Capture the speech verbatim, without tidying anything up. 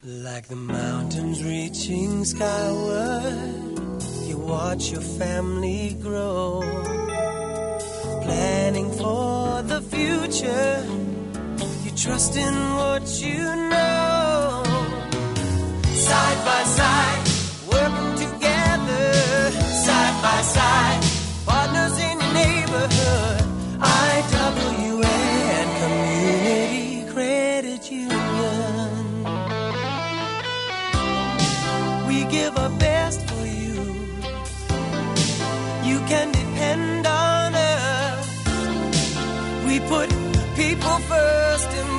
Like the mountains reaching skyward, you watch your family grow, planning for the future, you trust in what you know. Side by side, working together, side by side, partners in your neighborhood, I W N Community Credit Union. We give our best for you. You can depend on us. We put people first and